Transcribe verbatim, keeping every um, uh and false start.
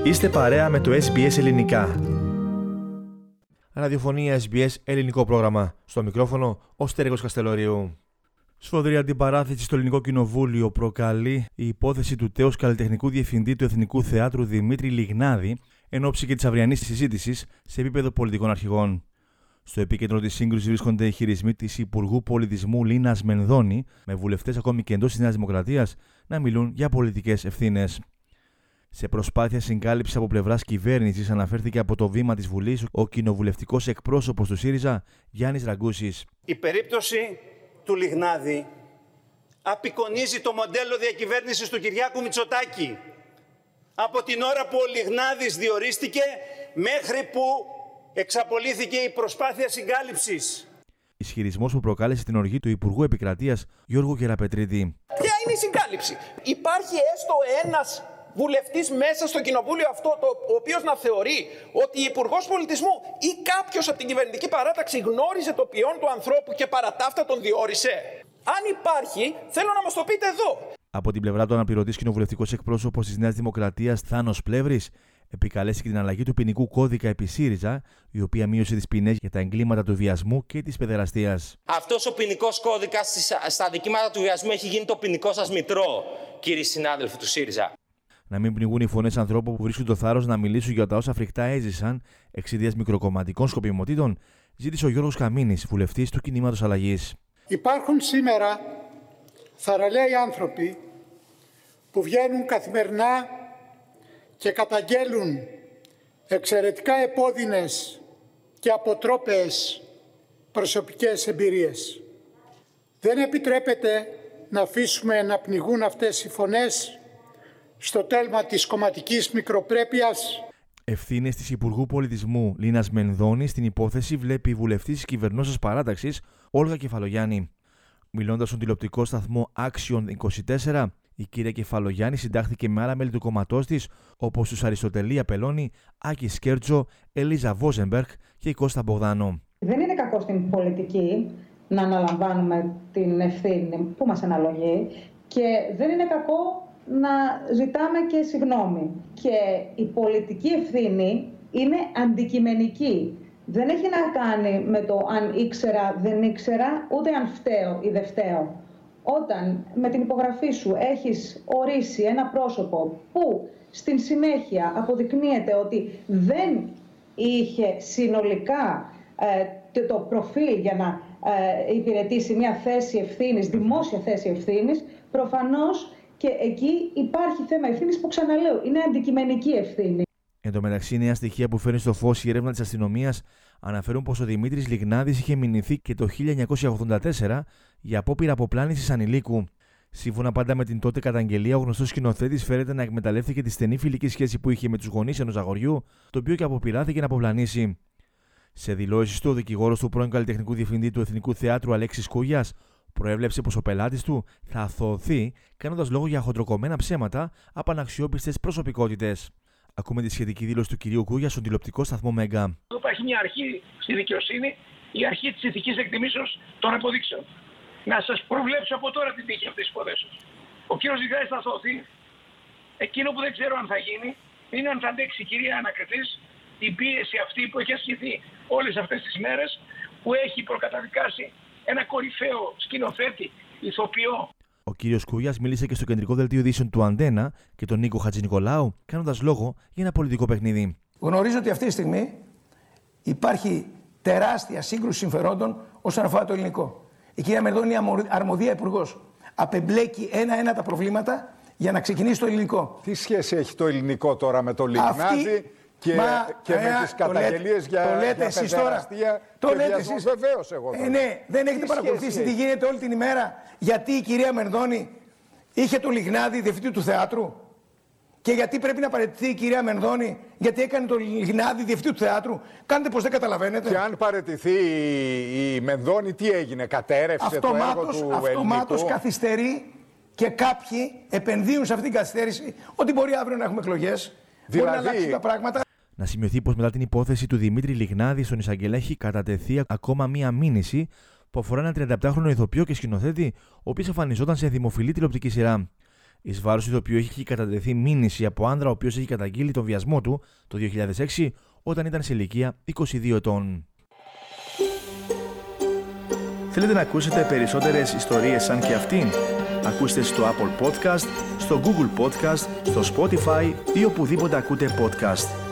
Είστε παρέα με το ες μπι ες Ελληνικά. Ραδιοφωνία ες μπι ες Ελληνικό πρόγραμμα. Στο μικρόφωνο ο Στέργος Καστελωρίου. Σφοδρή αντιπαράθεση στο Ελληνικό Κοινοβούλιο προκαλεί η υπόθεση του τέως καλλιτεχνικού διευθυντή του Εθνικού Θεάτρου Δημήτρη Λιγνάδη εν ώψη και της αυριανής συζήτησης σε επίπεδο πολιτικών αρχηγών. Στο επίκεντρο της σύγκρουσης βρίσκονται οι χειρισμοί της Υπουργού Πολιτισμού Λίνας Μενδώνη, με βουλευτές ακόμη και εντός της Νέας Δημοκρατίας να μιλούν για πολιτικές ευθύνες. Σε προσπάθεια συγκάλυψης από πλευράς κυβέρνησης, αναφέρθηκε από το βήμα της Βουλής ο κοινοβουλευτικός εκπρόσωπος του ΣΥΡΙΖΑ Γιάννης Ραγκούσης. Η περίπτωση του Λιγνάδη απεικονίζει το μοντέλο διακυβέρνησης του Κυριάκου Μητσοτάκη. Από την ώρα που ο Λιγνάδης διορίστηκε μέχρι που εξαπολύθηκε η προσπάθεια συγκάλυψης. Ισχυρισμός που προκάλεσε την οργή του Υπουργού Επικρατείας Γιώργου Γεραπετρίτη. Ποια είναι η συγκάλυψη? Υπάρχει έστω ένας βουλευτής μέσα στο κοινοβούλιο αυτό, το, ο οποίος να θεωρεί ότι η Υπουργός Πολιτισμού ή κάποιος από την κυβερνητική παράταξη γνώριζε το ποιόν του ανθρώπου και παρά τα αυτά τον διόρισε? Αν υπάρχει, θέλω να μας το πείτε εδώ. Από την πλευρά του, αναπληρωτής κοινοβουλευτικός εκπρόσωπος της Νέας Δημοκρατίας Θάνος Πλεύρης επικαλέστηκε την αλλαγή του ποινικού κώδικα επί ΣΥΡΙΖΑ, η οποία μείωσε τις ποινές για τα εγκλήματα του βιασμού και της παιδεραστίας. Αυτός ο ποινικός κώδικας στα δικήματα του βιασμού έχει γίνει το ποινικό σας μητρό, κύριοι συνάδελφοι του ΣΥΡΙΖΑ. Να μην πνιγούν οι φωνές ανθρώπων που βρίσκουν το θάρρος να μιλήσουν για τα όσα φρικτά έζησαν εξαιτίας μικροκομματικών σκοπιμοτήτων, ζήτησε ο Γιώργος Καμίνης, βουλευτής του Κινήματος Αλλαγής. Υπάρχουν σήμερα θαραλέοι άνθρωποι που βγαίνουν καθημερινά και καταγγέλουν εξαιρετικά επώδυνες και αποτρόπαιες προσωπικές εμπειρίες. Δεν επιτρέπεται να αφήσουμε να πνιγούν αυτές οι φωνές στο τέλμα της κομματικής μικροπρέπειας. Ευθύνες της Υπουργού Πολιτισμού Λίνας Μενδώνη στην υπόθεση βλέπει η βουλευτής της κυβερνώσας παράταξης Όλγα Κεφαλογιάννη. Μιλώντας στον τηλεοπτικό σταθμό Action είκοσι τέσσερα, η κυρία Κεφαλογιάννη συντάχθηκε με άλλα μέλη του κόμματός της, όπως τους Αριστοτελή Απελώνη, Άκη Σκέρτζο, Ελίζα Βόζεμπεργκ και η Κώστα Μπογδάνο. Δεν είναι κακό στην πολιτική να αναλαμβάνουμε την ευθύνη που μας αναλογεί και δεν είναι κακό να ζητάμε και συγγνώμη. Και η πολιτική ευθύνη είναι αντικειμενική. Δεν έχει να κάνει με το αν ήξερα, δεν ήξερα, ούτε αν φταίω ή δεν φταίω. Όταν με την υπογραφή σου έχεις ορίσει ένα πρόσωπο που στην συνέχεια αποδεικνύεται ότι δεν είχε συνολικά ε, το προφίλ για να ε, υπηρετήσει μια θέση ευθύνης, δημόσια θέση ευθύνης, προφανώς και εκεί υπάρχει θέμα ευθύνης που, ξαναλέω, είναι αντικειμενική ευθύνη. Εν τω μεταξύ, νέα στοιχεία που φέρνει στο φως η έρευνα της αστυνομίας αναφέρουν πως ο Δημήτρης Λιγνάδης είχε μηνυθεί και το χίλια εννιακόσια ογδόντα τέσσερα για απόπειρα αποπλάνησης ανηλίκου. Σύμφωνα πάντα με την τότε καταγγελία, ο γνωστός σκηνοθέτης φέρεται να εκμεταλλεύτηκε τη στενή φιλική σχέση που είχε με τους γονείς ενός αγοριού, το οποίο και αποπειράθηκε να αποπλανήσει. Σε δηλώσεις του, ο δικηγόρος του πρώην καλλιτεχνικού διευθυντή του Εθνικού Θεάτρου Αλέξης Κούγιας προέβλεψε πως ο πελάτης του θα αθωωωθεί, κάνοντας λόγο για χοντροκομμένα ψέματα από αναξιόπιστες προσωπικότητες. Ακούμε τη σχετική δήλωση του κυρίου Κούγια στον τηλεοπτικό σταθμό Μέγκα. Υπάρχει μια αρχή στη δικαιοσύνη, η αρχή της ηθικής εκτιμήσεως των αποδείξεων. Να σας προβλέψω από τώρα την τύχη αυτής της υπόθεσης. Ο κύριος Λιγνάδης θα αθωωωθεί. Εκείνο που δεν ξέρω αν θα γίνει είναι αν θα αντέξει η κυρία ανακριτής την πίεση αυτή που έχει ασκηθεί όλες αυτές τις μέρες, που έχει προκαταδικάσει ένα κορυφαίο σκηνοθέτη, ηθοποιό. Ο κύριος Κούγιας μίλησε και στο κεντρικό δελτίο ειδήσεων του Αντένα και τον Νίκο Χατζηνικολάου, κάνοντας λόγο για ένα πολιτικό παιχνίδι. Γνωρίζω ότι αυτή τη στιγμή υπάρχει τεράστια σύγκρουση συμφερόντων όσον αφορά το ελληνικό. Η κυρία Μενδώνη είναι αρμοδία υπουργός. Απεμπλέκει ένα-ένα τα προβλήματα για να ξεκινήσει το ελληνικό. Τι σχέση έχει το ελληνικό τώρα με το Λιγνάδη αυτή... και, μα, και ε, με τις καταγγελίες για, το λέτε για παιδεραστία το και λέτε βιασμό? εσείς. Βεβαίως εγώ. Ε, ναι, δεν έχετε παρακολουθήσει τι γίνεται όλη την ημέρα, γιατί η κυρία Μενδώνη είχε το Λιγνάδη διευθυντή του θεάτρου και γιατί πρέπει να παραιτηθεί η κυρία Μενδώνη γιατί έκανε το Λιγνάδη διευθυντή του θεάτρου. Κάντε πως δεν καταλαβαίνετε. Και αν παραιτηθεί η, η Μενδώνη, τι έγινε, κατέρευσε αυτομάτως, το έργο του αυτομάτως ελληνικού? καθυστερεί και κάποιοι επενδύουν σε αυτήν την καθυστέρηση ότι μπορεί αύριο να έχουμε εκλογές, δηλαδή... μπορεί να αλλάξουν τα πράγματα. Να σημειωθεί πως μετά την υπόθεση του Δημήτρη Λιγνάδη στον εισαγγελέα έχει κατατεθεί ακόμα μία μήνυση που αφορά έναν τριανταεπτάχρονο ηθοποιό και σκηνοθέτη, ο οποίος εμφανιζόταν σε δημοφιλή τηλεοπτική σειρά. Εις βάρος του ηθοποιού έχει κατατεθεί μήνυση από άνδρα ο οποίος έχει καταγγείλει τον βιασμό του το δύο χιλιάδες έξι όταν ήταν σε ηλικία είκοσι δύο ετών. Θέλετε να ακούσετε περισσότερες ιστορίες σαν και αυτήν? Ακούστε στο Apple Podcast, στο Google Podcast, στο Spotify ή οπουδήποτε ακούτε podcast.